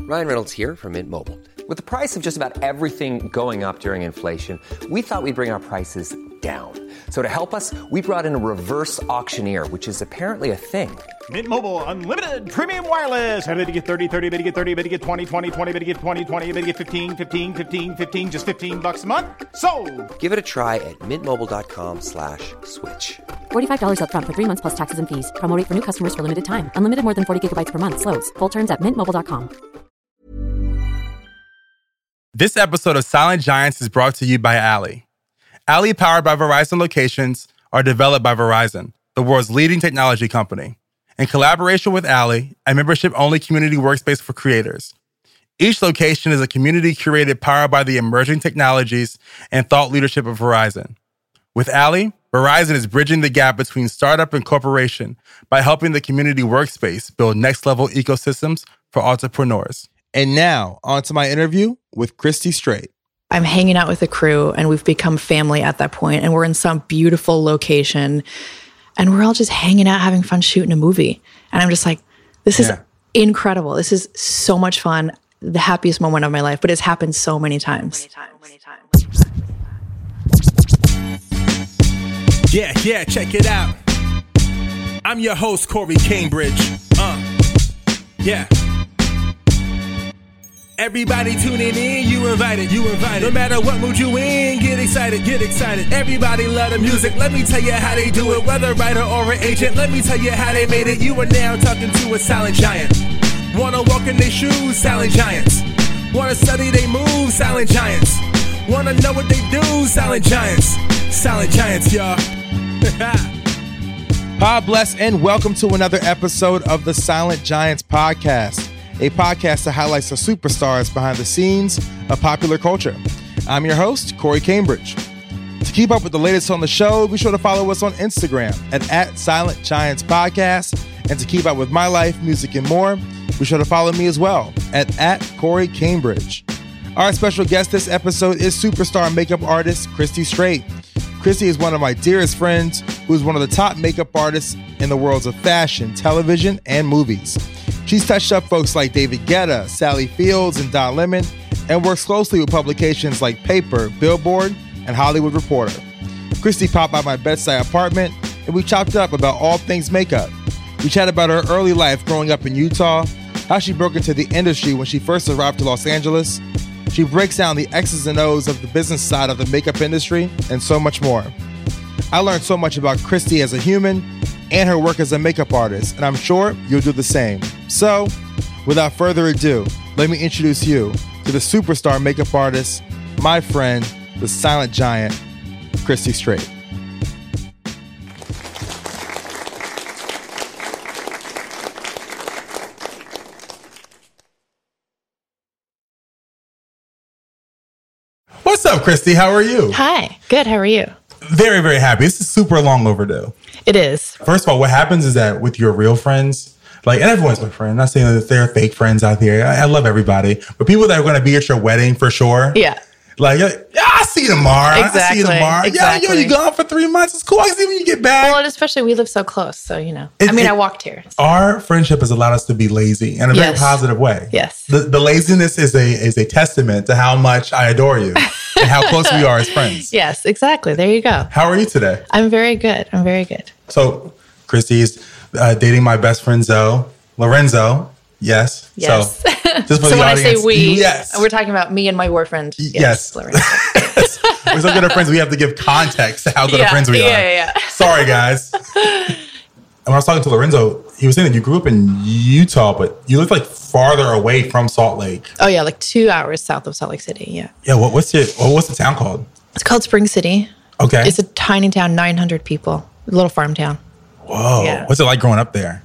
Ryan Reynolds here from Mint Mobile. With the price of just about everything going up during inflation, we thought we'd bring our prices down. So to help us, we brought in a reverse auctioneer, which is apparently a thing. Mint Mobile Unlimited Premium Wireless. How to get 30, 30, bit to get 30, bit to get 20, 20, 20, bit to get 20, 20, bit to get 15, 15, 15, 15, just $15 a month? Sold! Give it a try at mintmobile.com/switch. $45 up front for 3 months plus taxes and fees. Promo rate for new customers for limited time. Unlimited more than 40 gigabytes per month. Slows full terms at mintmobile.com. This episode of Silent Giants is brought to you by Ally. Ally, powered by Verizon locations, are developed by Verizon, the world's leading technology company. In collaboration with Ally, a membership-only community workspace for creators. Each location is a community curated powered by the emerging technologies and thought leadership of Verizon. With Ally, Verizon is bridging the gap between startup and corporation by helping the community workspace build next-level ecosystems for entrepreneurs. And now, on to my interview with Christy Straight. I'm hanging out with the crew and we've become family at that point, and we're in some beautiful location and we're all just hanging out, having fun shooting a movie. And I'm just like, this is incredible. This is so much fun. The happiest moment of my life, but it's happened so many times. Yeah, check it out. I'm your host, Corey Cambridge. Everybody tuning in, you invited. No matter what mood you in, get excited. Everybody love the music, let me tell you how they do it. Whether writer or an agent, let me tell you how they made it. You are now talking to a silent giant. Wanna walk in their shoes, silent giants. Wanna study they moves, silent giants. Wanna know what they do, silent giants. Silent giants, y'all. God bless and welcome to another episode of the Silent Giants podcast, a podcast that highlights the superstars behind the scenes of popular culture. I'm your host, Corey Cambridge. To keep up with the latest on the show, be sure to follow us on Instagram at Silent Giants Podcast. And to keep up with my life, music, and more, be sure to follow me as well at Corey Cambridge. Our special guest this episode is superstar makeup artist Christy Straight. Christy is one of my dearest friends who is one of the top makeup artists in the worlds of fashion, television, and movies. She's touched up folks like David Guetta, Sally Fields, and Don Lemon, and works closely with publications like Paper, Billboard, and Hollywood Reporter. Christy popped by my bedside apartment, and we chopped up about all things makeup. We chatted about her early life growing up in Utah, how she broke into the industry when she first arrived to Los Angeles. She breaks down the X's and O's of the business side of the makeup industry, and so much more. I learned so much about Christy as a human and her work as a makeup artist, and I'm sure you'll do the same. So, without further ado, let me introduce you to the superstar makeup artist, my friend, the silent giant, Christy Straight. What's up, Christy? How are you? Hi, good. How are you? Very, very happy. This is super long overdue. It is. First of all, what happens is that with your real friends, and everyone's my friend. I'm not saying that there are fake friends out there. I love everybody. But people that are going to be at your wedding for sure. Yeah. I'll see you tomorrow. Exactly. I'll see you tomorrow. Exactly. Yeah, you gone for 3 months. It's cool. I can see when you get back. Well, and especially we live so close, so, I walked here. So. Our friendship has allowed us to be lazy in a very positive way. Yes. The laziness is a testament to how much I adore you and how close we are as friends. Yes, exactly. There you go. How are you today? I'm very good. So, Christy's dating my best friend, Lorenzo. Yes. Yes. So, just for so the when audience, I say we, yes. we're talking about me and my boyfriend. Yes. Lorenzo. We're so good at friends, we have to give context to how good of friends we are. Yeah. Sorry, guys. And when I was talking to Lorenzo, he was saying that you grew up in Utah, but you live farther away from Salt Lake. Oh, yeah, 2 hours south of Salt Lake City, yeah. Yeah, what's the town called? It's called Spring City. Okay. It's a tiny town, 900 people, a little farm town. Whoa. Yeah. What's it like growing up there?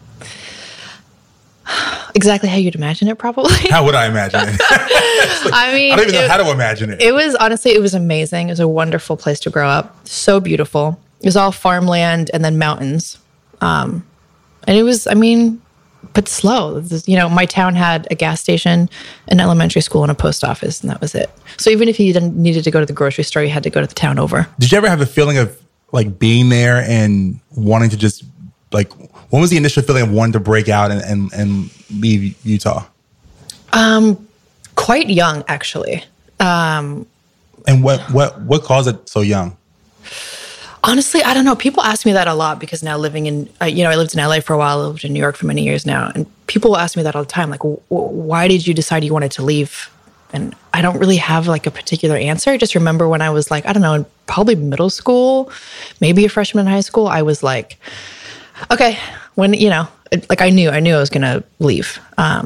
Exactly how you'd imagine it, probably. How would I imagine it? I don't even know how to imagine it. It was amazing. It was a wonderful place to grow up. So beautiful. It was all farmland and then mountains. And it was, but slow. My town had a gas station, an elementary school, and a post office, and that was it. So even if you needed to go to the grocery store, you had to go to the town over. Did you ever have the feeling of being there and wanting to just when was the initial feeling of wanting to break out and leave Utah? Quite young, actually. And what caused it so young? Honestly, I don't know. People ask me that a lot because now living in, I lived in LA for a while, I lived in New York for many years now. And people will ask me that all the time. Like, why did you decide you wanted to leave? And I don't really have like a particular answer. I just remember when I was like, I don't know, probably middle school, maybe a freshman in high school, I was like, okay, when, like I knew I was going to leave.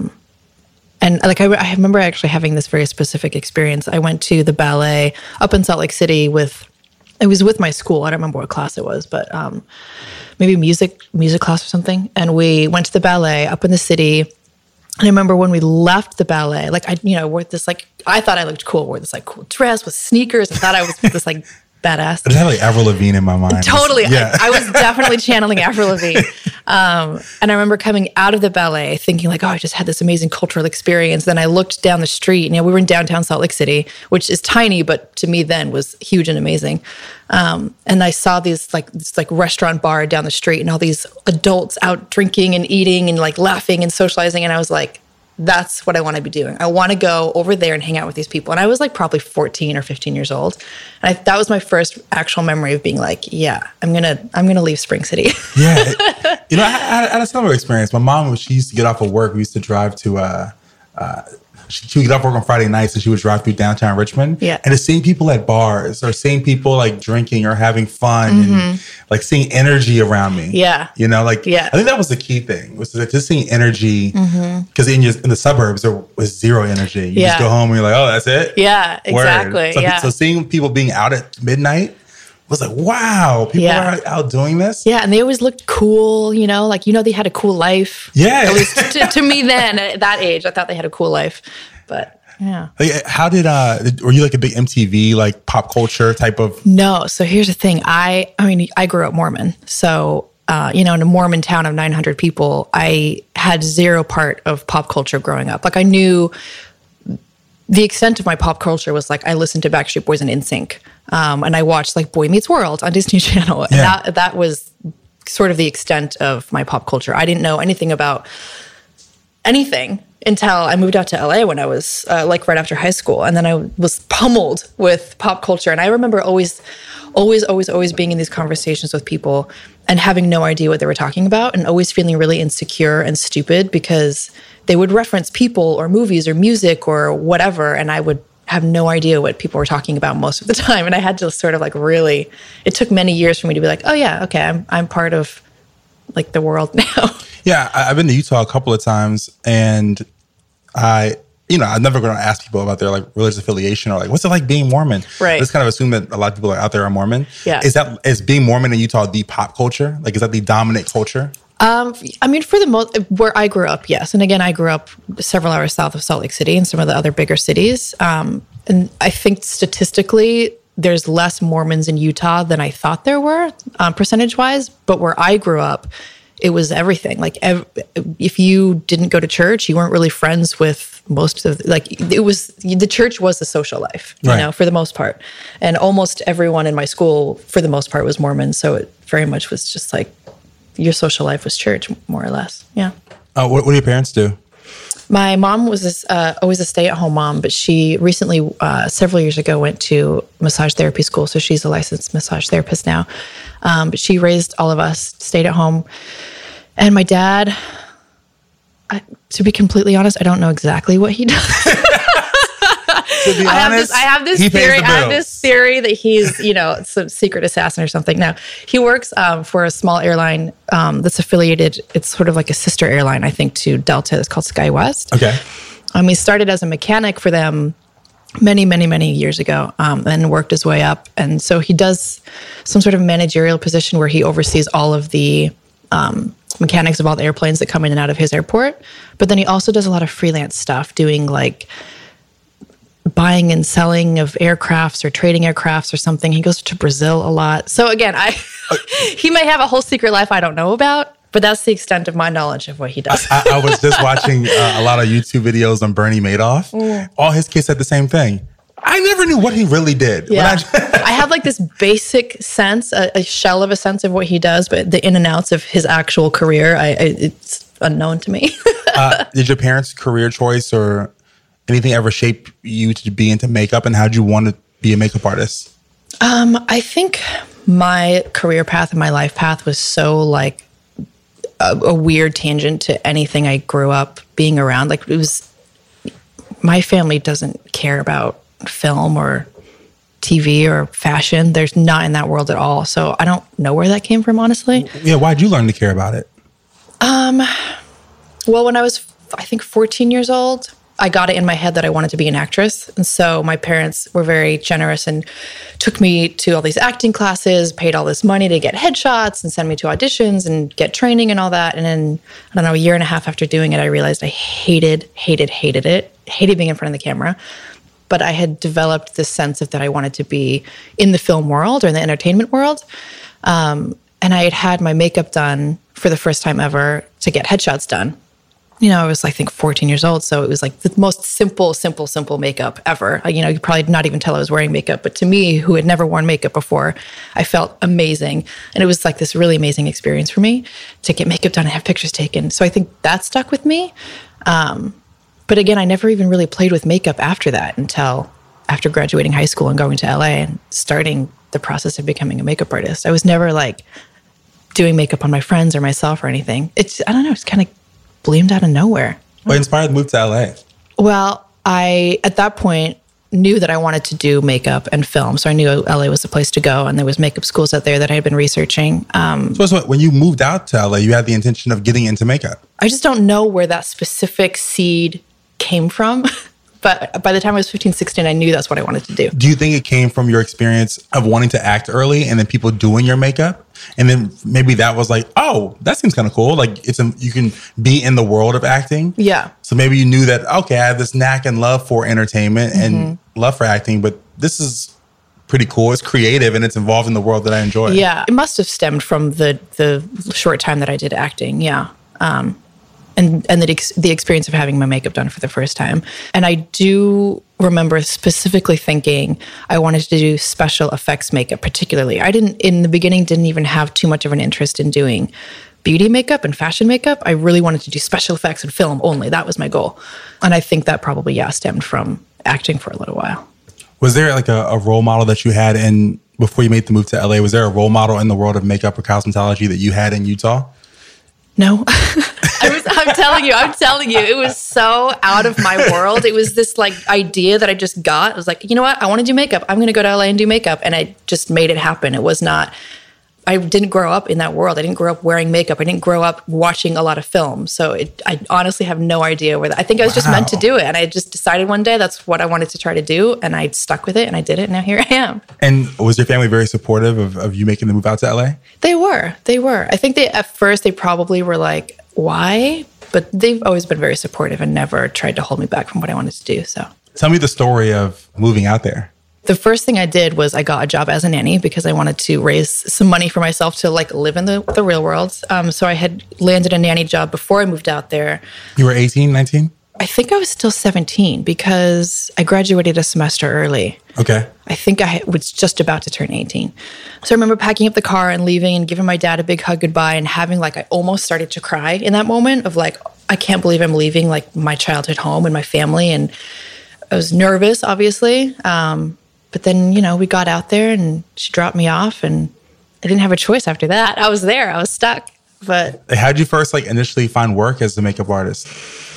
And like, I remember actually having this very specific experience. I went to the ballet up in Salt Lake City it was with my school. I don't remember what class it was, but maybe music class or something. And we went to the ballet up in the city. And I remember when we left the ballet, like I wore this like, I thought I looked cool, wore this like cool dress with sneakers. I thought I was this like badass. I just had like Avril Lavigne in my mind. Totally. Yeah. I was definitely channeling Avril Lavigne. And I remember coming out of the ballet thinking like, oh, I just had this amazing cultural experience. Then I looked down the street and we were in downtown Salt Lake City, which is tiny, but to me then was huge and amazing. And I saw this restaurant bar down the street and all these adults out drinking and eating and like laughing and socializing. And I was like, that's what I want to be doing. I want to go over there and hang out with these people. And I was like probably 14 or 15 years old. And that was my first actual memory of being like, yeah, I'm gonna leave Spring City. Yeah. I had a similar experience. My mom, she used to get off of work. We used to drive to, she would get off work on Friday nights and she would drive through downtown Richmond. Yeah. And to seeing people at bars or seeing people like drinking or having fun and like seeing energy around me. Yeah. I think that was the key thing, was just seeing energy. Because in the suburbs, there was zero energy. You just go home and you're like, oh, that's it? Yeah, exactly. So seeing people being out at midnight was like, wow, people are out doing this. Yeah, and they always looked cool, they had a cool life. Yeah. At least to me then, at that age, I thought they had a cool life. But yeah. Like, how were you like a big MTV, like pop culture type of? No. So here's the thing. I grew up Mormon. So, in a Mormon town of 900 people, I had zero part of pop culture growing up. Like I knew the extent of my pop culture was like, I listened to Backstreet Boys and NSYNC. And I watched like Boy Meets World on Disney Channel. And that was sort of the extent of my pop culture. I didn't know anything about anything until I moved out to LA when I was like right after high school. And then I was pummeled with pop culture. And I remember always being in these conversations with people and having no idea what they were talking about and always feeling really insecure and stupid because they would reference people or movies or music or whatever. And I would have no idea what people were talking about most of the time. And I had to sort of like really, it took many years for me to be like, oh yeah, okay, I'm part of like the world now. Yeah, I've been to Utah a couple of times and I'm never going to ask people about their like religious affiliation or like, what's it like being Mormon? Right. I just kind of assume that a lot of people out there are Mormon. Yeah. Is being Mormon in Utah the pop culture? Like, is that the dominant culture? For the most, where I grew up, yes. And again, I grew up several hours south of Salt Lake City and some of the other bigger cities. And I think statistically, there's less Mormons in Utah than I thought there were, percentage-wise. But where I grew up, it was everything. Like, if you didn't go to church, you weren't really friends with most of, the church was the social life, for the most part. And almost everyone in my school, for the most part, was Mormon. So it very much was just like, your social life was church, more or less. Yeah. What do your parents do? My mom was always a stay-at-home mom, but she recently, several years ago, went to massage therapy school. So she's a licensed massage therapist now. But she raised all of us, stayed at home. And my dad, to be completely honest, I don't know exactly what he does. To be honest, I have this theory that he's, some secret assassin or something. No, he works for a small airline that's affiliated. It's sort of like a sister airline, I think, to Delta. It's called SkyWest. Okay. He started as a mechanic for them many, many, many years ago, and worked his way up. And so he does some sort of managerial position where he oversees all of the mechanics of all the airplanes that come in and out of his airport. But then he also does a lot of freelance stuff, doing like buying and selling of aircrafts or trading aircrafts or something. He goes to Brazil a lot. So again, he may have a whole secret life I don't know about, but that's the extent of my knowledge of what he does. I was just watching a lot of YouTube videos on Bernie Madoff. All his kids said the same thing. I never knew what he really did. Yeah. I have like this basic sense, a shell of a sense of what he does, but the in and outs of his actual career, it's unknown to me. Did your parents' career choice or anything ever shape you to be into makeup, and how'd you want to be a makeup artist? I think my career path and my life path was so like a weird tangent to anything I grew up being around. Like, it was, my family doesn't care about film or TV or fashion. There's not in that world at all. So I don't know where that came from, honestly. Yeah, why'd you learn to care about it? Well, when I was, I think, 14 years old, I got it in my head that I wanted to be an actress. And so my parents were very generous and took me to all these acting classes, paid all this money to get headshots and send me to auditions and get training and all that. And then, I don't know, a year and a half after doing it, I realized I hated it. Hated being in front of the camera. But I had developed this sense of that I wanted to be in the film world or in the entertainment world. And I had had my makeup done for the first time ever to get headshots done. You know, I was, I think, 14 years old. So it was like the most simple makeup ever. You know, you probably not even tell I was wearing makeup. But to me, who had never worn makeup before, I felt amazing. And it was like this really amazing experience for me to get makeup done and have pictures taken. So I think that stuck with me. But again, I never even really played with makeup after that until after graduating high school and going to LA and starting the process of becoming a makeup artist. I was never like doing makeup on my friends or myself or anything. It's, I don't know, it's kind of bloomed out of nowhere. What inspired the move to LA? Well, I, at that point, knew that I wanted to do makeup and film. So I knew LA was the place to go. And there was makeup schools out there that I had been researching. So when you moved out to LA, you had the intention of getting into makeup? I just don't know where that specific seed came from. But by the time I was 15, 16, I knew that's what I wanted to do. Do you think it came from your experience of wanting to act early and then people doing your makeup? And then maybe that was like, oh, that seems kind of cool. Like you can be in the world of acting. Yeah. So maybe you knew that, okay, I have this knack and love for entertainment and love for acting, but this is pretty cool. It's creative and it's involved in the world that I enjoy. Yeah. It must have stemmed from the short time that I did acting. Yeah. And the experience of having my makeup done for the first time. And I do remember specifically thinking I wanted to do special effects makeup particularly. I in the beginning, didn't even have too much of an interest in doing beauty makeup and fashion makeup. I really wanted to do special effects and film only. That was my goal. And I think that probably, stemmed from acting for a little while. Was there like a role model that you had before you made the move to LA? Was there a role model in the world of makeup or cosmetology that you had in Utah? No. I'm telling you, it was so out of my world. It was this like idea that I just got. I was like, you know what? I want to do makeup. I'm going to go to LA and do makeup. And I just made it happen. It was not, I didn't grow up in that world. I didn't grow up wearing makeup. I didn't grow up watching a lot of film. So I honestly have no idea where I think I was just meant to do it. And I just decided one day that's what I wanted to try to do. And I stuck with it and I did it. And now here I am. And was your family very supportive of you making the move out to LA? They were. I think at first they probably were like, why? But they've always been very supportive and never tried to hold me back from what I wanted to do. So tell me the story of moving out there. The first thing I did was I got a job as a nanny because I wanted to raise some money for myself to like live in the real world. So I had landed a nanny job before I moved out there. You were 18, 19? I think I was still 17 because I graduated a semester early. Okay. I think I was just about to turn 18. So I remember packing up the car and leaving and giving my dad a big hug goodbye and having like, I almost started to cry in that moment of like, I can't believe I'm leaving like my childhood home and my family. And I was nervous, obviously. But then, we got out there and she dropped me off and I didn't have a choice after that. I was there. I was stuck. But how did you first initially find work as a makeup artist?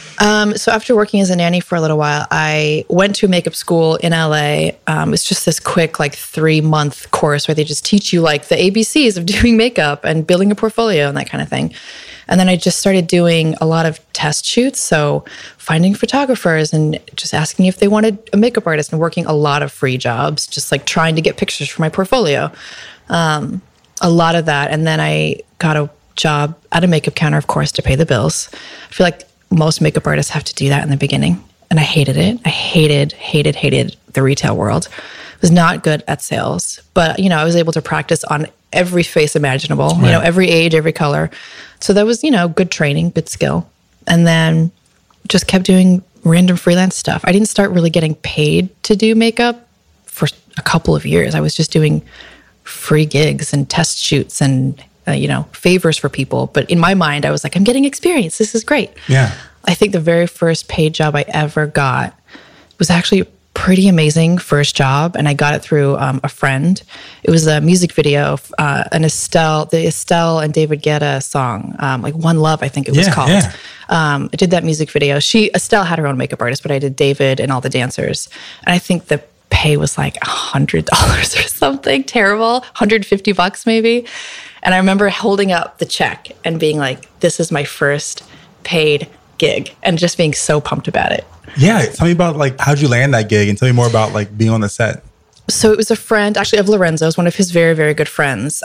So after working as a nanny for a little while, I went to a makeup school in LA. It's just this quick 3-month course where they just teach you the ABCs of doing makeup and building a portfolio and that kind of thing. And then I just started doing a lot of test shoots. So finding photographers and just asking if they wanted a makeup artist and working a lot of free jobs, just trying to get pictures for my portfolio. A lot of that. And then I got a job at a makeup counter, of course, to pay the bills. I feel like most makeup artists have to do that in the beginning. And I hated it. I hated the retail world. I was not good at sales. But, I was able to practice on every face imaginable, right. Every age, every color. So that was, good training, good skill. And then just kept doing random freelance stuff. I didn't start really getting paid to do makeup for a couple of years. I was just doing free gigs and test shoots and favors for people. But in my mind, I was like, I'm getting experience. This is great. Yeah. I think the very first paid job I ever got was actually a pretty amazing first job, and I got it through a friend. It was a music video, the Estelle and David Guetta song, like One Love, I think it was called. Yeah. I did that music video. Estelle had her own makeup artist, but I did David and all the dancers. And I think the pay was like $100 or something terrible, $150 maybe. And I remember holding up the check and being like, this is my first paid gig, and just being so pumped about it. Yeah. Tell me about like, how'd you land that gig, and tell me more about like being on the set. So it was a friend actually of Lorenzo's, one of his very, very good friends.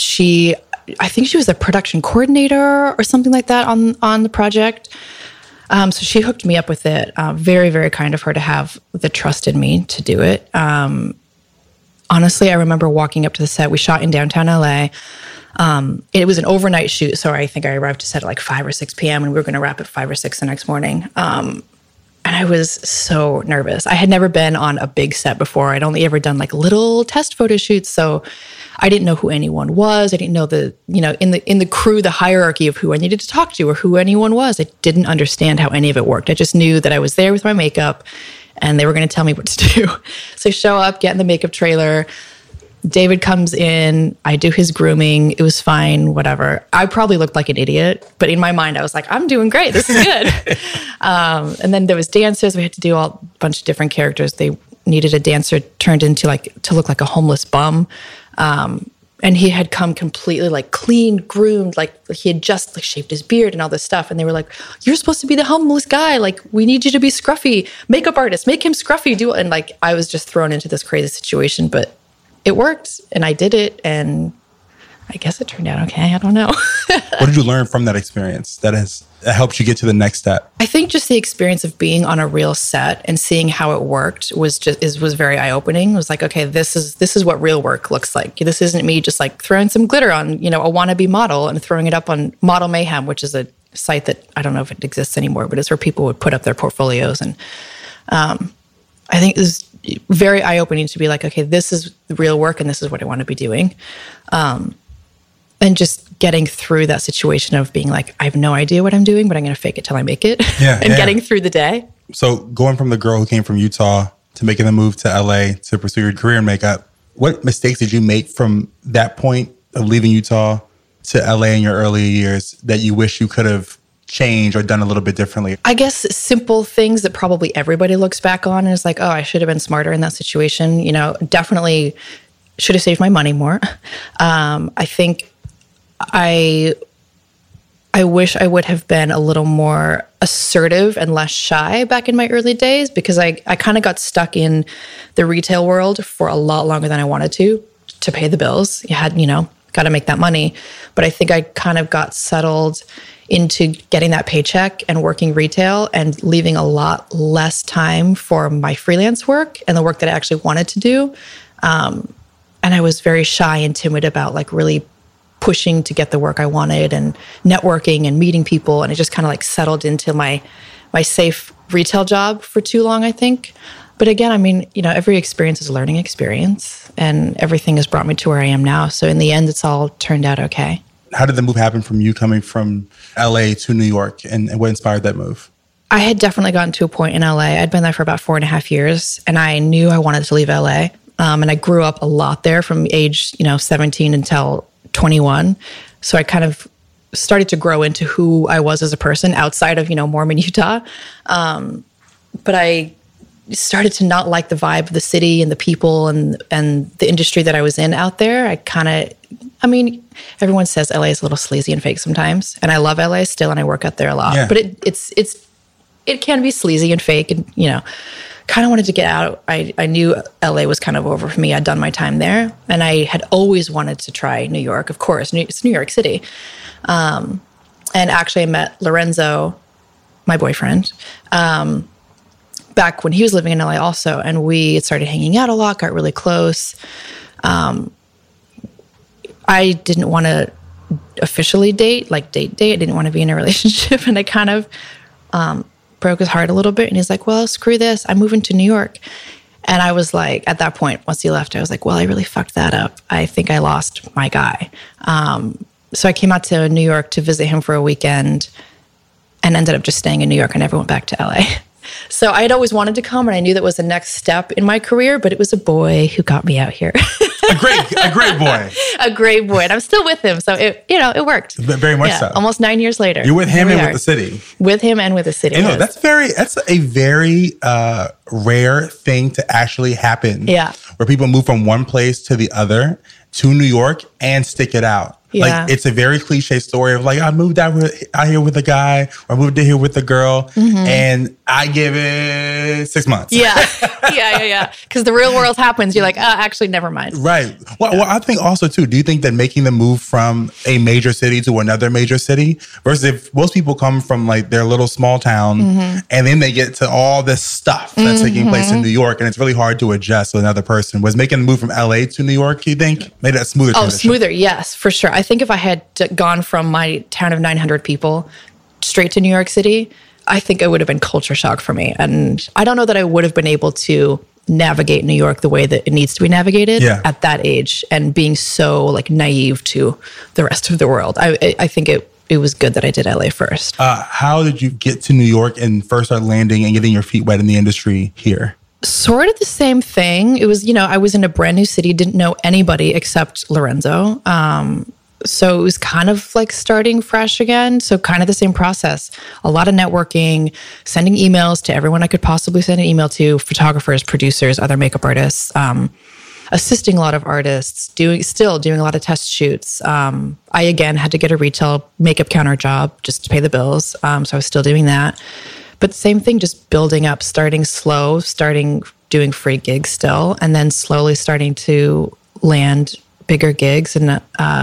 I think she was the production coordinator or something like that on the project. So she hooked me up with it. Very, very kind of her to have the trust in me to do it. Honestly, I remember walking up to the set. We shot in downtown LA. It was an overnight shoot, so I think I arrived to set at like 5 or 6 p.m. and we were going to wrap at 5 or 6 the next morning. And I was so nervous. I had never been on a big set before. I'd only ever done like little test photo shoots, so I didn't know who anyone was. I didn't know in the crew, the hierarchy of who I needed to talk to or who anyone was. I didn't understand how any of it worked. I just knew that I was there with my makeup and they were going to tell me what to do. So I show up, get in the makeup trailer. David comes in, I do his grooming. It was fine, whatever. I probably looked like an idiot, but in my mind, I was like, I'm doing great. This is good. And then there was dancers. We had to do a bunch of different characters. They needed a dancer turned into to look like a homeless bum. And he had come completely like clean, groomed, like he had just like shaved his beard and all this stuff. And they were like, you're supposed to be the homeless guy. Like, we need you to be scruffy. Makeup artist, make him scruffy. And like, I was just thrown into this crazy situation, but it worked and I did it. And I guess it turned out okay. I don't know. What did you learn from that experience that helped you get to the next step? I think just the experience of being on a real set and seeing how it worked was very eye-opening. It was like, okay, this is what real work looks like. This isn't me just like throwing some glitter on, a wannabe model and throwing it up on Model Mayhem, which is a site that I don't know if it exists anymore, but it's where people would put up their portfolios. And I think it was very eye-opening to be like, okay, this is real work and this is what I want to be doing. And just getting through that situation of being like, I have no idea what I'm doing, but I'm going to fake it till I make it. Getting through the day. So going from the girl who came from Utah to making the move to LA to pursue your career in makeup, what mistakes did you make from that point of leaving Utah to LA in your early years that you wish you could have changed or done a little bit differently? I guess simple things that probably everybody looks back on and is like, oh, I should have been smarter in that situation. Definitely should have saved my money more. I think I wish I would have been a little more assertive and less shy back in my early days, because I kind of got stuck in the retail world for a lot longer than I wanted to pay the bills. You had, got to make that money. But I think I kind of got settled into getting that paycheck and working retail and leaving a lot less time for my freelance work and the work that I actually wanted to do. And I was very shy and timid about like really pushing to get the work I wanted and networking and meeting people. And it just kind of like settled into my safe retail job for too long, I think. But again, I mean, every experience is a learning experience and everything has brought me to where I am now. So in the end, it's all turned out okay. How did the move happen from you coming from LA to New York, and what inspired that move? I had definitely gotten to a point in LA. I'd been there for about 4.5 years and I knew I wanted to leave LA. And I grew up a lot there from age, 17 until 21. So I kind of started to grow into who I was as a person outside of, Mormon, Utah. But I started to not like the vibe of the city and the people and the industry that I was in out there. Everyone says LA is a little sleazy and fake sometimes. And I love LA still and I work out there a lot. Yeah. But it can be sleazy and fake and, kind of wanted to get out. I knew LA was kind of over for me. I'd done my time there. And I had always wanted to try New York, of course. It's New York City. And actually I met Lorenzo, my boyfriend, back when he was living in LA also. And we started hanging out a lot, got really close. I didn't want to officially date. I didn't want to be in a relationship. And I kind of broke his heart a little bit. And he's like, well, screw this. I'm moving to New York. And I was like, at that point, once he left, I was like, well, I really fucked that up. I think I lost my guy. So I came out to New York to visit him for a weekend and ended up just staying in New York. I never went back to LA. So I had always wanted to come, and I knew that was the next step in my career, but it was a boy who got me out here. A great boy. A great boy. And I'm still with him. So it worked. Very much so. Almost 9 years later. You're with him and with the city. With him and with the city. And that's a very rare thing to actually happen. Yeah. Where people move from one place to the other to New York and stick it out. Yeah. Like, it's a very cliche story of like, I moved out here with a guy, or I moved in here with a girl, and I give it 6 months. Yeah. Because the real world happens. You're like, actually, never mind. Right. Well, I think also, too, do you think that making the move from a major city to another major city, versus if most people come from like their little small town, and then they get to all this stuff that's taking place in New York, and it's really hard to adjust to another person, was making the move from LA to New York, you think, made that smoother transition? Smoother, yes, for sure. I think if I had gone from my town of 900 people straight to New York City, I think it would have been culture shock for me. And I don't know that I would have been able to navigate New York the way that it needs to be navigated at that age, and being so like naive to the rest of the world. I think it was good that I did LA first. How did you get to New York and first start landing and getting your feet wet in the industry here? Sort of the same thing. It was, I was in a brand new city, didn't know anybody except Lorenzo. So it was kind of like starting fresh again. So kind of the same process. A lot of networking, sending emails to everyone I could possibly send an email to, photographers, producers, other makeup artists, assisting a lot of artists, doing a lot of test shoots. I, again, had to get a retail makeup counter job just to pay the bills. So I was still doing that. But same thing, just building up, starting slow, doing free gigs still, and then slowly starting to land bigger gigs. And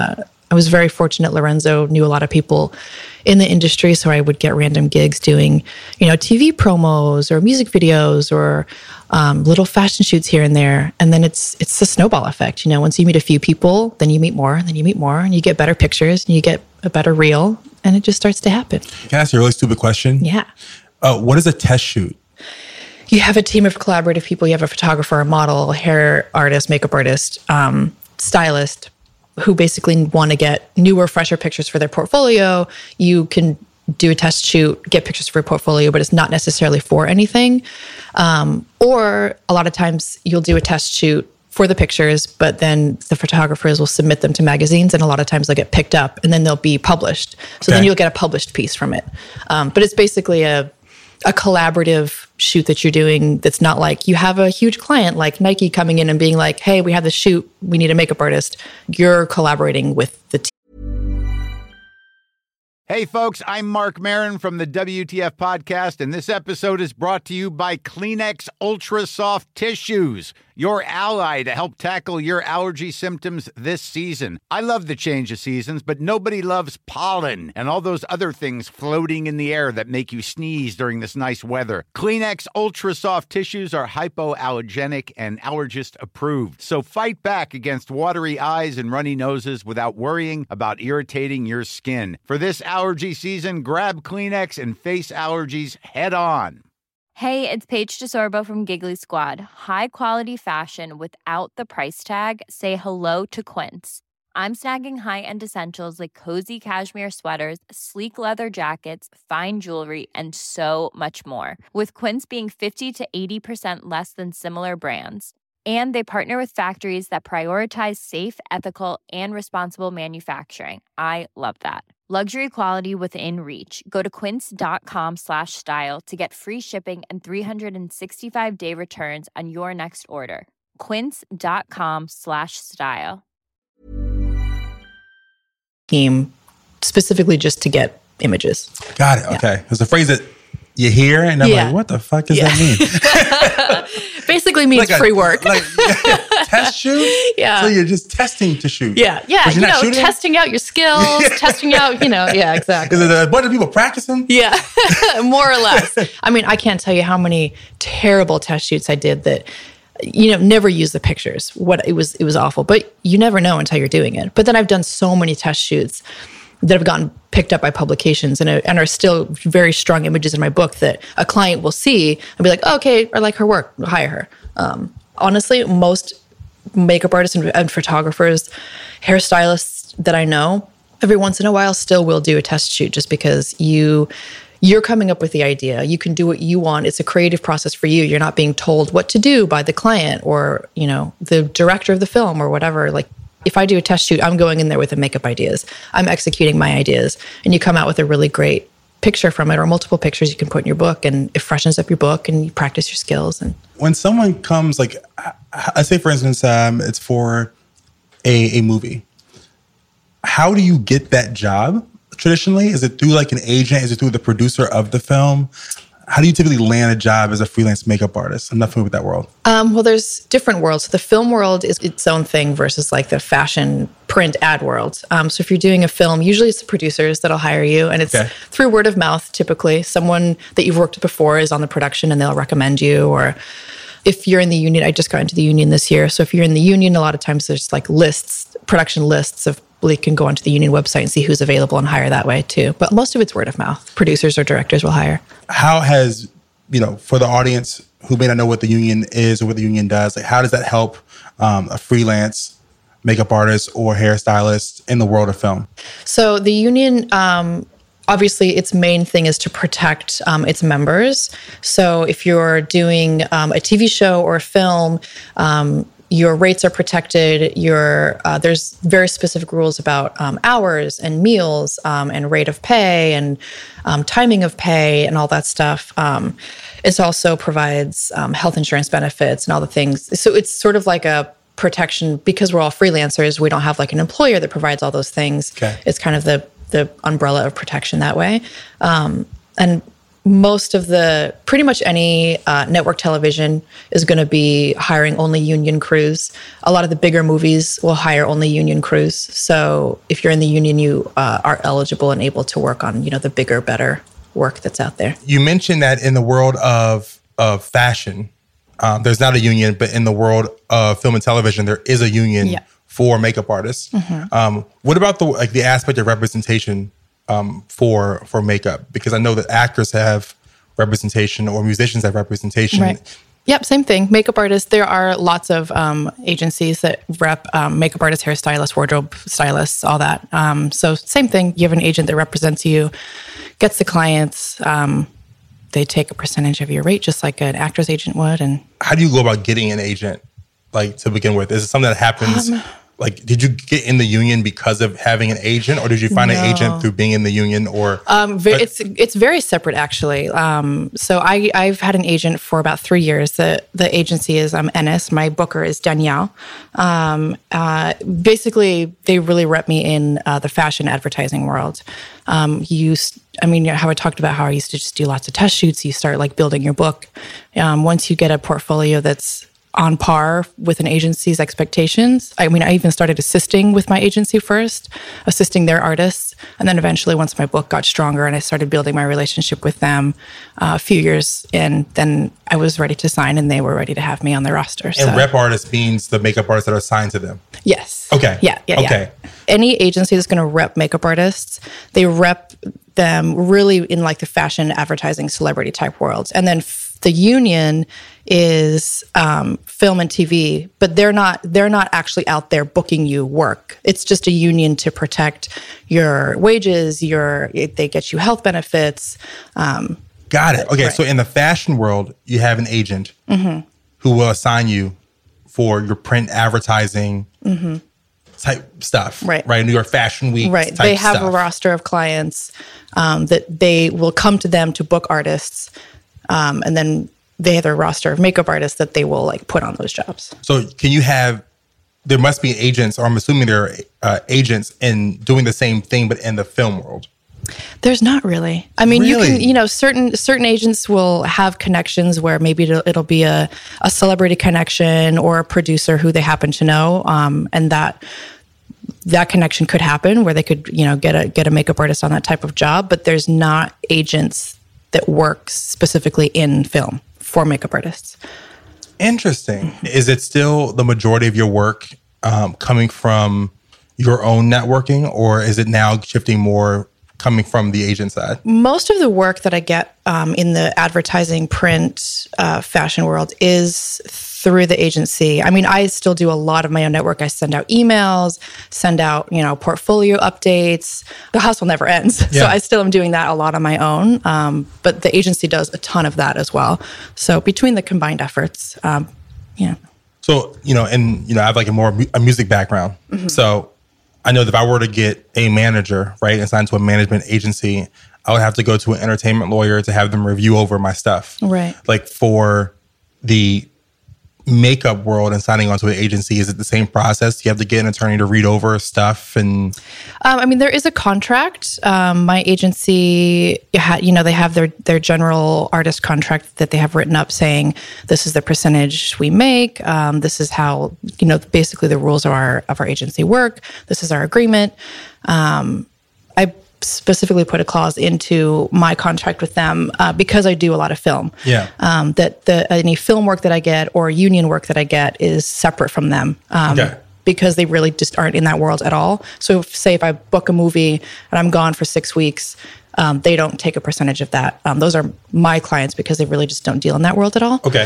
I was very fortunate. Lorenzo knew a lot of people in the industry, so I would get random gigs doing, TV promos or music videos or little fashion shoots here and there. And then it's a snowball effect. Once you meet a few people, then you meet more, and then you meet more, and you get better pictures, and you get a better reel, and it just starts to happen. Can I ask you a really stupid question? Yeah. What is a test shoot? You have a team of collaborative people. You have a photographer, a model, a hair artist, makeup artist, stylist, who basically want to get newer, fresher pictures for their portfolio. You can do a test shoot, get pictures for your portfolio, but it's not necessarily for anything. Or a lot of times you'll do a test shoot for the pictures, but then the photographers will submit them to magazines, and a lot of times they'll get picked up and then they'll be published. So then you'll get a published piece from it. But it's basically a collaborative shoot that you're doing that's not like you have a huge client like Nike coming in and being like, hey, we have this shoot, we need a makeup artist. You're collaborating with the team. Hey, folks, I'm Mark Maron from the WTF Podcast, and this episode is brought to you by Kleenex Ultra Soft Tissues, your ally to help tackle your allergy symptoms this season. I love the change of seasons, but nobody loves pollen and all those other things floating in the air that make you sneeze during this nice weather. Kleenex Ultra Soft Tissues are hypoallergenic and allergist approved, so fight back against watery eyes and runny noses without worrying about irritating your skin. For this allergy season, grab Kleenex and face allergies head on. Hey, it's Paige DeSorbo from Giggly Squad. High quality fashion without the price tag. Say hello to Quince. I'm snagging high-end essentials like cozy cashmere sweaters, sleek leather jackets, fine jewelry, and so much more. With Quince being 50 to 80% less than similar brands. And they partner with factories that prioritize safe, ethical, and responsible manufacturing. I love that. Luxury quality within reach. Go to quince.com/style to get free shipping and 365-day returns on your next order. Quince.com/style. Team specifically just to get images. Got it. Okay. There's a phrase that you hear, and I'm like, what the fuck does that mean? Basically means like free work. Test shoot? Yeah. So you're just testing to shoot. Yeah. Testing out your skills, testing out, exactly. Is it a bunch of people practicing? Yeah, more or less. I mean, I can't tell you how many terrible test shoots I did that, never use the pictures. It was awful, but you never know until you're doing it. But then I've done so many test shoots that have gotten picked up by publications and are still very strong images in my book that a client will see and be like, oh, okay, I like her work, we'll hire her. Honestly, most makeup artists and photographers, hairstylists that I know, every once in a while still will do a test shoot just because you You're coming up with the idea. You can do what you want. It's a creative process for you. You're not being told what to do by the client or, the director of the film or whatever. Like, if I do a test shoot, I'm going in there with the makeup ideas. I'm executing my ideas. And you come out with a really great picture from it, or multiple pictures you can put in your book, and it freshens up your book and you practice your skills. And when someone comes, like, I say, for instance, it's for a movie. How do you get that job traditionally? Is it through like an agent? Is it through the producer of the film? How do you typically land a job as a freelance makeup artist? I'm not familiar with that world. Well, there's different worlds. The film world is its own thing versus like the fashion print ad world. So if you're doing a film, usually it's the producers that'll hire you, and it's through word of mouth. Typically, someone that you've worked with before is on the production and they'll recommend you. Or if you're in the union, I just got into the union this year. So if you're in the union, a lot of times there's like lists, production lists of, you can go onto the union website and see who's available and hire that way too. But most of it's word of mouth. Producers or directors will hire. How has, for the audience who may not know what the union is or what the union does, like how does that help a freelance makeup artist or hairstylist in the world of film? So the union, obviously its main thing is to protect its members. So if you're doing a TV show or a film, your rates are protected. There's very specific rules about hours and meals and rate of pay and timing of pay and all that stuff. It also provides health insurance benefits and all the things. So it's sort of like a protection because we're all freelancers. We don't have like an employer that provides all those things. Okay. It's kind of the umbrella of protection that way. And pretty much any network television is going to be hiring only union crews. A lot of the bigger movies will hire only union crews. So if you're in the union, you are eligible and able to work on, the bigger, better work that's out there. You mentioned that in the world of fashion, there's not a union, but in the world of film and television, there is a union for makeup artists. Mm-hmm. What about the aspect of representation for makeup? Because I know that actors have representation or musicians have representation. Right. Yep, same thing. Makeup artists, there are lots of agencies that rep makeup artists, hairstylists, wardrobe stylists, all that. So same thing. You have an agent that represents you, gets the clients. They take a percentage of your rate just like an actor's agent would. And how do you go about getting an agent, like, to begin with? Is it something that happens... did you get in the union because of having an agent, or did you find an agent through being in the union? Or it's very separate, actually. So I've had an agent for about 3 years. The agency is Ennis. My booker is Danielle. Basically, they really rep me in the fashion advertising world. How I talked about how I used to just do lots of test shoots. You start like building your book. Once you get a portfolio that's on par with an agency's expectations. I even started assisting with my agency first, assisting their artists. And then eventually, once my book got stronger and I started building my relationship with them a few years in, then I was ready to sign and they were ready to have me on their roster. And rep artist means the makeup artists that are assigned to them? Yes. Okay. Yeah. Okay. Any agency that's going to rep makeup artists, they rep them really in like the fashion, advertising, celebrity type worlds. And then the union is film and TV, but they're not actually out there booking you work. It's just a union to protect your wages. They get you health benefits. Got it. Okay, right. So in the fashion world, you have an agent who will assign you for your print advertising type stuff, right? New York Fashion Week, right? They have a roster of clients that they will come to them to book artists. And then they have a roster of makeup artists that they will like put on those jobs. So there must be agents, or I'm assuming there are agents in doing the same thing, but in the film world. There's not really. I mean, really? You can, certain agents will have connections where maybe it'll be a celebrity connection or a producer who they happen to know. And that connection could happen where they could, get a makeup artist on that type of job, but there's not agents that works specifically in film for makeup artists. Interesting. Is it still the majority of your work coming from your own networking, or is it now shifting more coming from the agent side? Most of the work that I get in the advertising, print, fashion world is through the agency. I mean, I still do a lot of my own network. I send out emails, send out, portfolio updates. The hustle never ends. So I still am doing that a lot on my own. But the agency does a ton of that as well. So between the combined efforts, So, I have like a music background. Mm-hmm. So I know that if I were to get a manager, right, and sign to a management agency, I would have to go to an entertainment lawyer to have them review over my stuff. Right. Like for the makeup world and signing onto an agency, is it the same process? You have to get an attorney to read over stuff and... there is a contract. My agency, they have their general artist contract that they have written up saying, this is the percentage we make. This is how, basically the rules of our agency work. This is our agreement. I specifically put a clause into my contract with them because I do a lot of film. Yeah. That any film work that I get or union work that I get is separate from them. Because they really just aren't in that world at all. So say if I book a movie and I'm gone for 6 weeks, they don't take a percentage of that. Those are my clients because they really just don't deal in that world at all. Okay.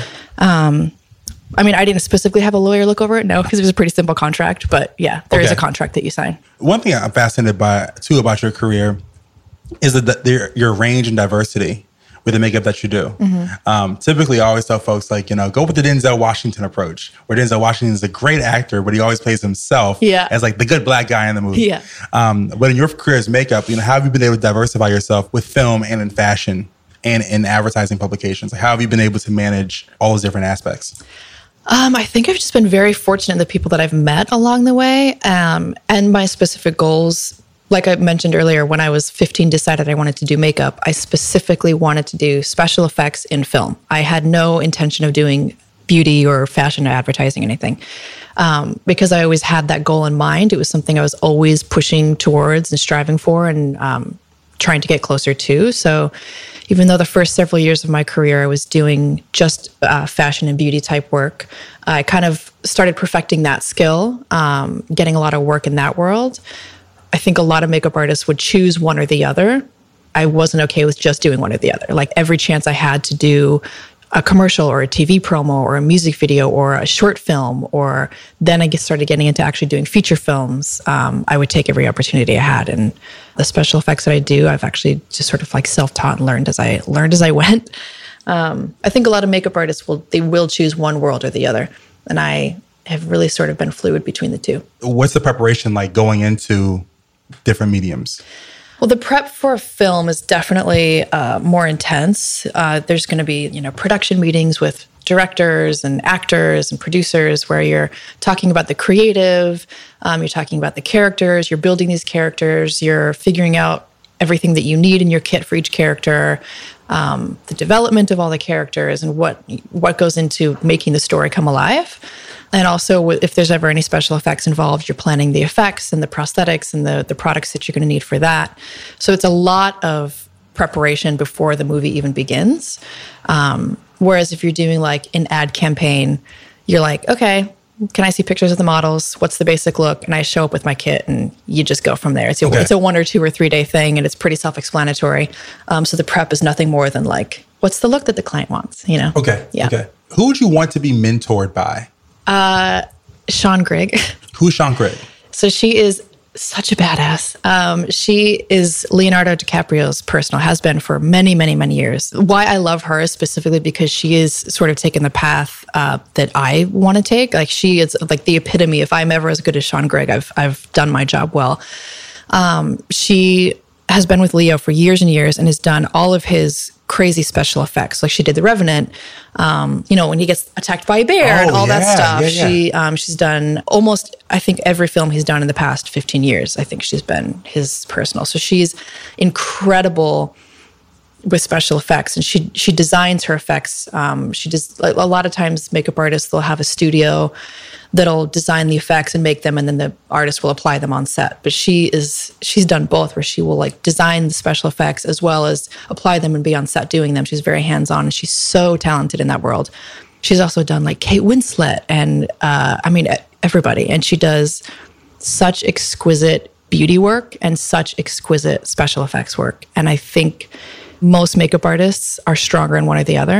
I didn't specifically have a lawyer look over it, no, because it was a pretty simple contract. But yeah, there is a contract that you sign. One thing I'm fascinated by, too, about your career is that your range and diversity with the makeup that you do. Mm-hmm. Typically, I always tell folks, go with the Denzel Washington approach, where Denzel Washington is a great actor, but he always plays himself as like the good black guy in the movie. Yeah. But in your career as makeup, how have you been able to diversify yourself with film and in fashion and in advertising publications? How have you been able to manage all those different aspects? I think I've just been very fortunate in the people that I've met along the way, and my specific goals. Like I mentioned earlier, when I was 15, decided I wanted to do makeup, I specifically wanted to do special effects in film. I had no intention of doing beauty or fashion or advertising, anything. Because I always had that goal in mind. It was something I was always pushing towards and striving for and trying to get closer to. So even though the first several years of my career I was doing just fashion and beauty type work, I kind of started perfecting that skill, getting a lot of work in that world. I think a lot of makeup artists would choose one or the other. I wasn't okay with just doing one or the other. Like every chance I had to do a commercial or a TV promo or a music video or a short film, or then I started getting into actually doing feature films, I would take every opportunity I had. And the special effects that I do, I've actually just sort of like self-taught and learned as I went. I think a lot of makeup artists will choose one world or the other. And I have really sort of been fluid between the two. What's the preparation like going into different mediums? Well, the prep for a film is definitely more intense. There's going to be, production meetings with directors and actors and producers where you're talking about the creative, you're talking about the characters, you're building these characters, you're figuring out everything that you need in your kit for each character, the development of all the characters and what goes into making the story come alive. And also, if there's ever any special effects involved, you're planning the effects and the prosthetics and the products that you're going to need for that. So it's a lot of preparation before the movie even begins. Whereas if you're doing like an ad campaign, you're like, okay, can I see pictures of the models? What's the basic look? And I show up with my kit and you just go from there. It's a 1 or 2 or 3 day thing and it's pretty self-explanatory. So the prep is nothing more than like, what's the look that the client wants, Okay. Yeah. Okay. Who would you want to be mentored by? Sean Grigg. Who's Sean Grigg? So she is such a badass. She is Leonardo DiCaprio's personal, has been for many, many, many years. Why I love her is specifically because she is sort of taken the path that I want to take. Like she is like the epitome. If I'm ever as good as Sean Grigg, I've done my job well. She has been with Leo for years and years and has done all of his crazy special effects. Like she did The Revenant, when he gets attacked by a bear and all that stuff. Yeah. She's done almost, I think, every film he's done in the past 15 years. I think she's been his personal. So she's incredible with special effects and she designs her effects. She does a lot of times makeup artists, they'll have a studio that'll design the effects and make them and then the artist will apply them on set. But she's done both where she will like design the special effects as well as apply them and be on set doing them. She's very hands-on and she's so talented in that world. She's also done like Kate Winslet and everybody. And she does such exquisite beauty work and such exquisite special effects work. And I think most makeup artists are stronger in one or the other.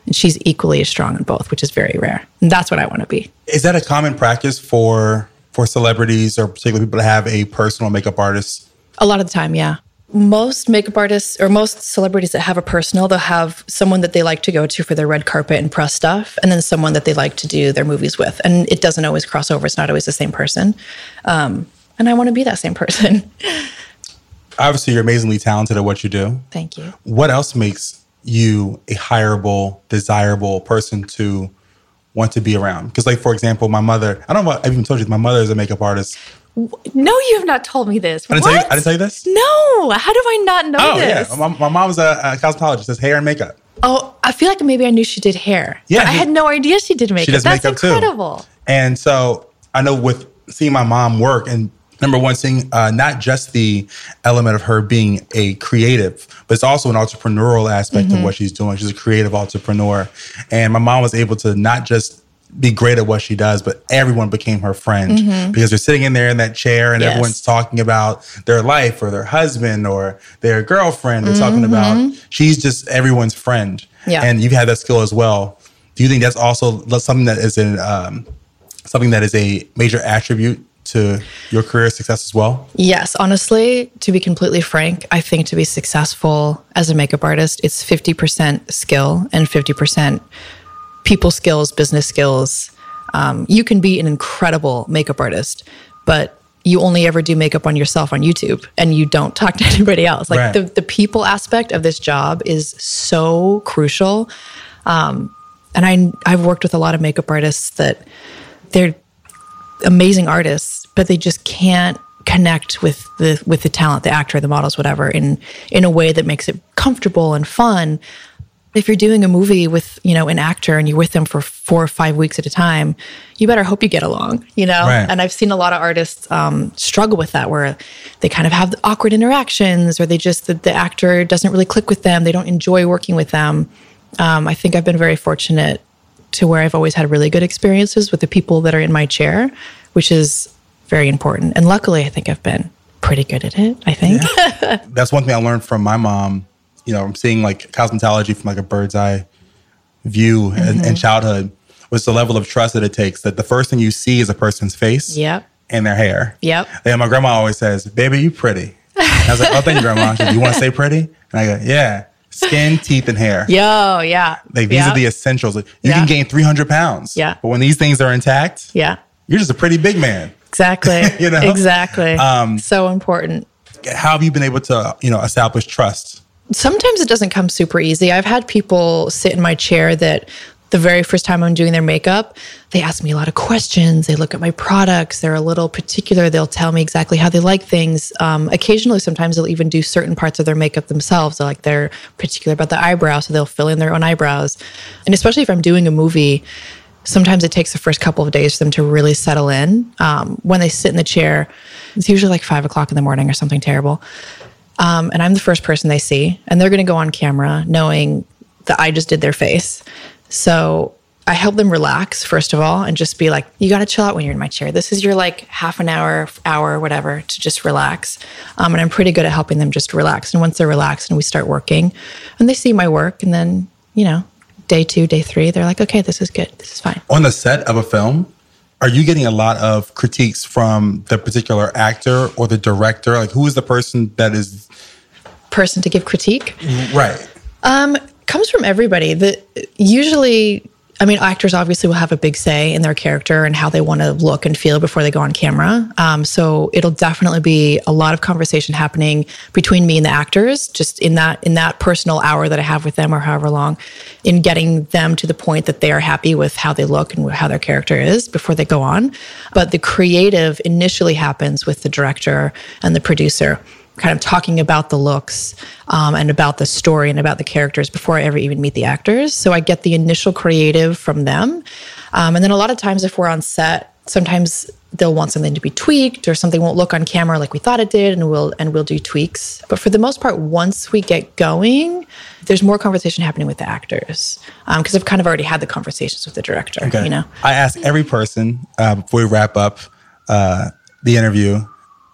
And she's equally as strong in both, which is very rare. And that's what I want to be. Is that a common practice for celebrities or particularly people to have a personal makeup artist? A lot of the time, yeah. Most makeup artists or most celebrities that have a personal, they'll have someone that they like to go to for their red carpet and press stuff, and then someone that they like to do their movies with. And it doesn't always cross over. It's not always the same person. And I want to be that same person. Obviously, you're amazingly talented at what you do. Thank you. What else makes you a hireable, desirable person to want to be around? Because, like, for example, my mother, I don't know if I even told you, my mother is a makeup artist. No, you have not told me this. I didn't tell you this? No. How do I not know this? Yeah. My mom's a cosmetologist, does hair and makeup. Oh, I feel like maybe I knew she did hair. Yeah. But I had no idea she did makeup. She does That's makeup incredible. Too. And so I know with seeing my mom work, and number one, seeing not just the element of her being a creative, but it's also an entrepreneurial aspect of what she's doing. She's a creative entrepreneur. And my mom was able to not just be great at what she does, but everyone became her friend because they're sitting in there in that chair and everyone's talking about their life or their husband or their girlfriend. They're talking about, she's just everyone's friend. Yeah. And you've had that skill as well. Do you think that's also something that is a major attribute to your career success as well? Yes, honestly, to be completely frank, I think to be successful as a makeup artist, it's 50% skill and 50% people skills, business skills. You can be an incredible makeup artist, but you only ever do makeup on yourself on YouTube and you don't talk to anybody else. Like the people aspect of this job is so crucial. And I've worked with a lot of makeup artists that they're amazing artists, but they just can't connect with the talent, the actor, the models, whatever, in a way that makes it comfortable and fun. If you're doing a movie with, an actor and you're with them for 4 or 5 weeks at a time, you better hope you get along, Right. And I've seen a lot of artists struggle with that, where they kind of have the awkward interactions, or the actor doesn't really click with them. They don't enjoy working with them. I think I've been very fortunate to where I've always had really good experiences with the people that are in my chair, which is very important. And luckily, I think I've been pretty good at it, I think. Yeah. That's one thing I learned from my mom. I'm seeing like cosmetology from like a bird's eye view in childhood, was the level of trust that it takes, that the first thing you see is a person's face and their hair. Yep. And my grandma always says, "Baby, you pretty." And I was like, "Oh, thank you, Grandma." She said, "You want to say pretty?" And I go, "Yeah. Skin, teeth, and hair." Yo, yeah. Like these are the essentials. Like, you can gain 300 pounds. Yeah. But when these things are intact, you're just a pretty big man. Exactly. Exactly. So important. How have you been able to, establish trust? Sometimes it doesn't come super easy. I've had people sit in my chair that the very first time I'm doing their makeup, they ask me a lot of questions. They look at my products. They're a little particular. They'll tell me exactly how they like things. Occasionally, sometimes they'll even do certain parts of their makeup themselves. They're particular about the eyebrows, so they'll fill in their own eyebrows. And especially if I'm doing a movie, sometimes it takes the first couple of days for them to really settle in. When they sit in the chair, it's usually like 5 o'clock in the morning or something terrible. And I'm the first person they see, and they're going to go on camera knowing that I just did their face. So I help them relax, first of all, and just be like, you got to chill out when you're in my chair. This is your like half an hour, whatever, to just relax. And I'm pretty good at helping them just relax. And once they're relaxed and we start working, and they see my work, and then, day 2, day 3, they're like, okay, this is good. This is fine. On the set of a film, are you getting a lot of critiques from the particular actor or the director? Like, who is the person that is... Person to give critique? Right. Comes from everybody. Usually, actors obviously will have a big say in their character and how they want to look and feel before they go on camera. So it'll definitely be a lot of conversation happening between me and the actors, just in that personal hour that I have with them, or however long, in getting them to the point that they are happy with how they look and how their character is before they go on. But the creative initially happens with the director and the producer, kind of talking about the looks and about the story and about the characters before I ever even meet the actors. So I get the initial creative from them. And then a lot of times if we're on set, sometimes they'll want something to be tweaked, or something won't look on camera like we thought it did, and we'll do tweaks. But for the most part, once we get going, there's more conversation happening with the actors, because I've kind of already had the conversations with the director. Okay. I ask every person before we wrap up the interview,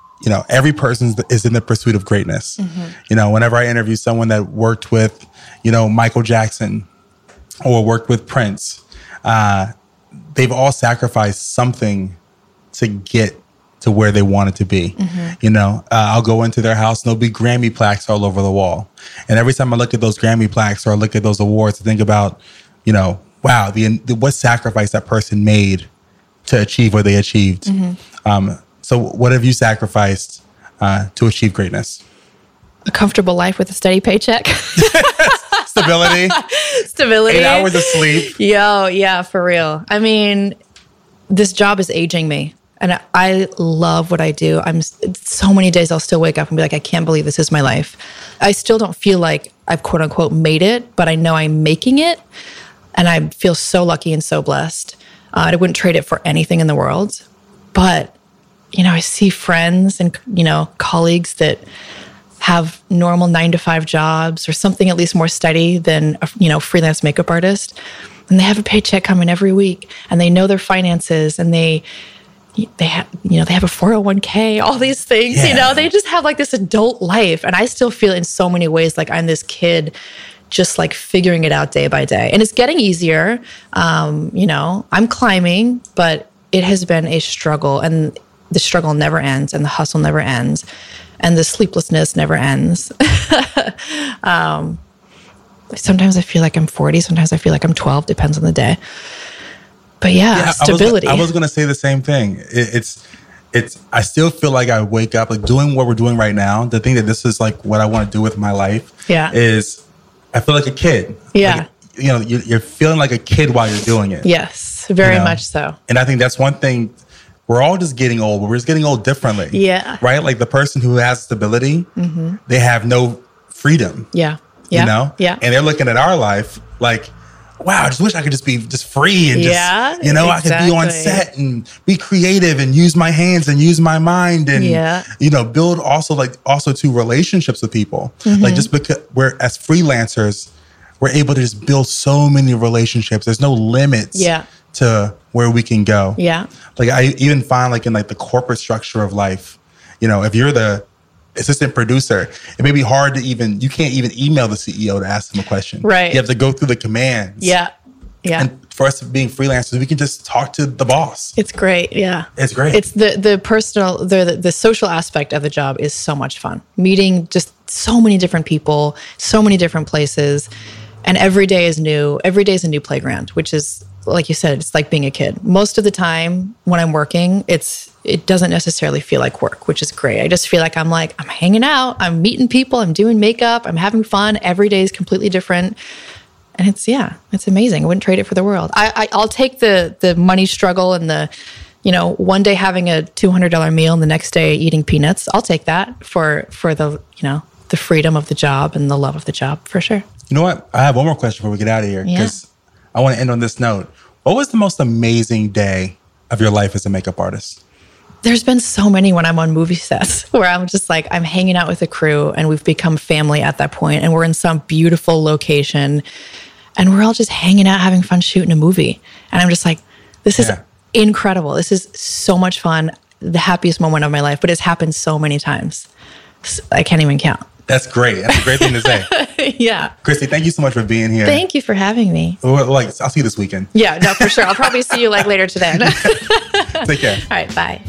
every person is in the pursuit of greatness. Mm-hmm. Whenever I interview someone that worked with, Michael Jackson, or worked with Prince, they've all sacrificed something to get to where they wanted to be. You know, I'll go into their house and there'll be Grammy plaques all over the wall. And every time I look at those Grammy plaques or I look at those awards, I think about, you know, wow, what sacrifice that person made to achieve what they achieved. So what have you sacrificed to achieve greatness? A comfortable life with a steady paycheck. Stability. 8 hours of sleep. Yeah, for real. I mean, this job is aging me. And I love what I do. So many days I'll still wake up and be like, I can't believe this is my life. I still don't feel like I've quote unquote made it, but I know I'm making it. And I feel so lucky and so blessed. I wouldn't trade it for anything in the world. But, you know, I see friends and, you know, colleagues that have normal 9-to-5 jobs or something at least more steady than a, you know, freelance makeup artist. And they have a paycheck coming every week and they know their finances and they have a 401k, all these things, you know, they just have like this adult life. And I still feel in so many ways like I'm this kid just like figuring it out day by day. And it's getting easier. You know, I'm climbing, but it has been a struggle and the struggle never ends and the hustle never ends and the sleeplessness never ends. Sometimes I feel like I'm 40, sometimes I feel like I'm 12, depends on the day. But yeah, stability. I was going to say the same thing. I still feel like I wake up, like doing what we're doing right now, the thing that this is like what I want to do with my life is I feel like a kid. Yeah. Like, you know, you're feeling like a kid while you're doing it. Yes, very much so. And I think that's one thing. We're all just getting old, but we're just getting old differently. Yeah. Right? Like the person who has stability, they have no freedom. Yeah. You know? Yeah. And they're looking at our life like, wow, I just wish I could just be just free and just, you know, exactly. I could be on set and be creative and use my hands and use my mind and, you know, build also to relationships with people. Like just because we're as freelancers, we're able to just build so many relationships. There's no limits to where we can go. Yeah. Like I even find like in like the corporate structure of life, you know, if you're the assistant producer, it may be hard to you can't even email the CEO to ask them a question. Right. You have to go through the commands. Yeah. Yeah. And for us being freelancers, we can just talk to the boss. It's great. Yeah. It's great. It's the personal, the social aspect of the job is so much fun. Meeting just so many different people, so many different places. And every day is new. Every day is a new playground, which is, like you said, it's like being a kid. Most of the time when I'm working, it doesn't necessarily feel like work, which is great. I just feel like I'm hanging out, I'm meeting people, I'm doing makeup, I'm having fun. Every day is completely different. And it's amazing. I wouldn't trade it for the world. I'll take the money struggle and the, you know, one day having a $200 meal and the next day eating peanuts. I'll take that for the, you know, the freedom of the job and the love of the job for sure. You know what? I have one more question before we get out of here because I want to end on this note. What was the most amazing day of your life as a makeup artist? There's been so many when I'm on movie sets where I'm just like, I'm hanging out with a crew and we've become family at that point and we're in some beautiful location and we're all just hanging out, having fun shooting a movie. And I'm just like, this is incredible. This is so much fun. The happiest moment of my life, but it's happened so many times. I can't even count. That's great. That's a great thing to say. Yeah. Christy, thank you so much for being here. Thank you for having me. Like, I'll see you this weekend. Yeah, no, for sure. I'll probably see you like later today. Take care. All right, bye.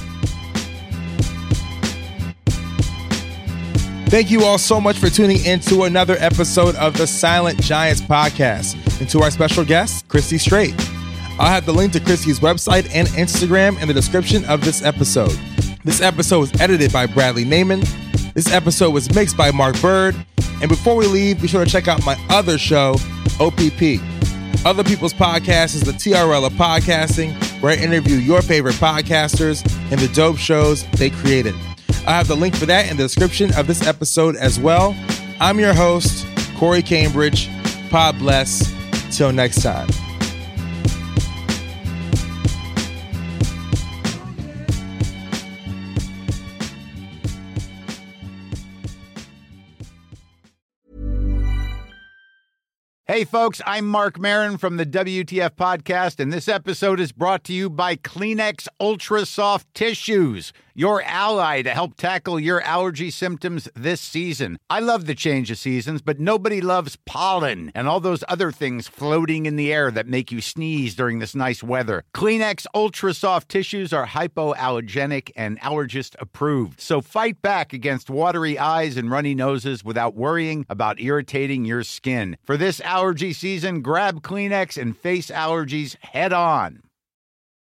Thank you all so much for tuning in to another episode of the Silent Giants podcast. And to our special guest, Christy Straight. I'll have the link to Christy's website and Instagram in the description of this episode. This episode was edited by Bradley Naiman. This episode was mixed by Mark Bird. And before we leave, be sure to check out my other show, OPP. Other People's Podcast is the TRL of podcasting, where I interview your favorite podcasters and the dope shows they created. I have the link for that in the description of this episode as well. I'm your host, Corey Cambridge. Pod bless. Till next time. Hey, folks, I'm Mark Maron from the WTF Podcast, and this episode is brought to you by Kleenex Ultra Soft Tissues, your ally to help tackle your allergy symptoms this season. I love the change of seasons, but nobody loves pollen and all those other things floating in the air that make you sneeze during this nice weather. Kleenex Ultra Soft Tissues are hypoallergenic and allergist approved. So fight back against watery eyes and runny noses without worrying about irritating your skin. For this allergy season, grab Kleenex and face allergies head on.